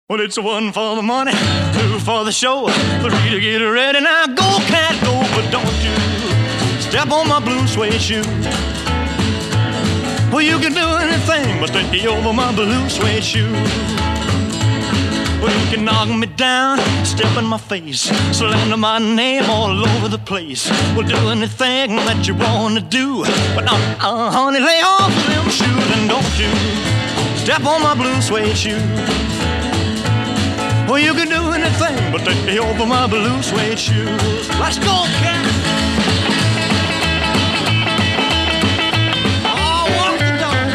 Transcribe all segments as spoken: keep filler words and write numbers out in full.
Well, it's one for the money, two for the show, three to get ready. Now go, cat, go, but don't you step on my blue suede shoe. Well, you can do anything but take over my blue suede shoe. Well, you can knock me down, step in my face, slander my name all over the place. Well, do anything that you wanna do, but uh, uh, honey, lay off them shoes and don't you step on my blue suede shoe. Well, you can do anything but take me over my blue suede shoes. Let's go, cat! Oh, walk the dog.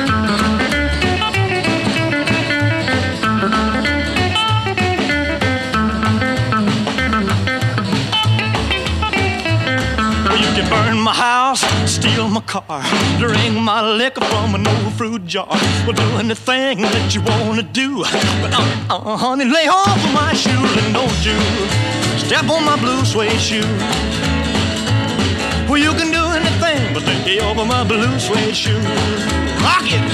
Well, you can burn my house, steal my car, drink my liquor from an old fruit jar. Well, do anything that you wanna do, but uh, uh, honey, lay off of my shoes and don't you step on my blue suede shoe. Well, you can do anything but lay over my blue suede shoe. Rock it!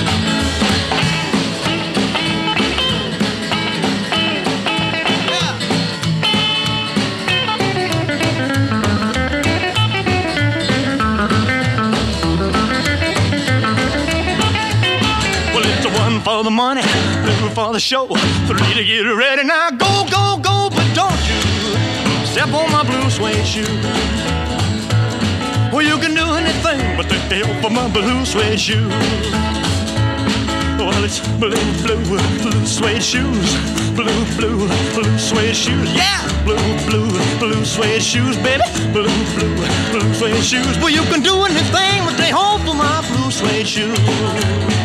For the money, two for the show, three to get ready. Now go, go, go, but don't you step on my blue suede shoe. Well, you can do anything but take the help of my blue suede shoe. Well, it's blue, blue, blue suede shoes, blue, blue, blue suede shoes, yeah, blue, blue, blue suede shoes, baby, blue, blue, blue suede shoes. Well, you can do anything but they hope for my blue suede shoes.